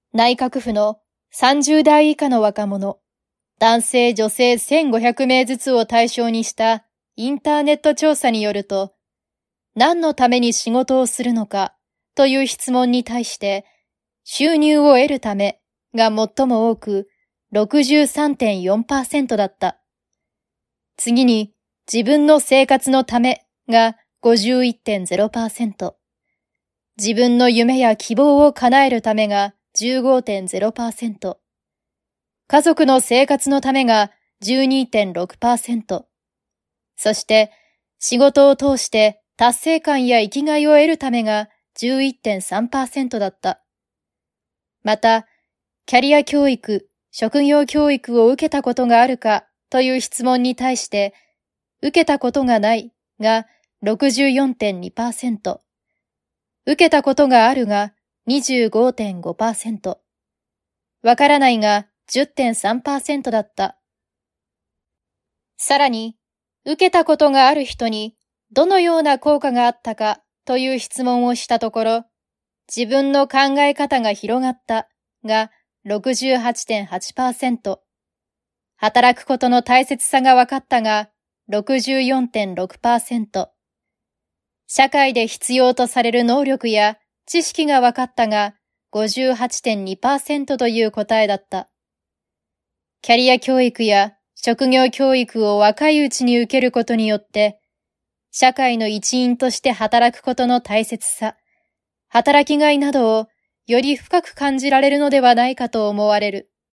内閣府の30代以下の若者、男性女性1500名ずつを対象にしたインターネット調査によると、何のために仕事をするのかという質問に対して、収入を得るためが最も多く 63.4% だった。次に、自分の生活のためが 51.0%、自分の夢や希望を叶えるためが 15.0%、家族の生活のためが 12.6%、そして仕事を通して達成感や生きがいを得るためが 11.3% だった。また、キャリア教育、職業教育を受けたことがあるかという質問に対して、受けたことがないが 64.2%、受けたことがあるが 25.5%、わからないが 10.3% だった。さらに、受けたことがある人にどのような効果があったかという質問をしたところ、自分の考え方が広がったが 68.8%、働くことの大切さが分かったが 64.6%、社会で必要とされる能力や知識が分かったが 58.2% という答えだった。キャリア教育や職業教育を若いうちに受けることによって、社会の一員として働くことの大切さ、働きがいなどをより深く感じられるのではないかと思われる。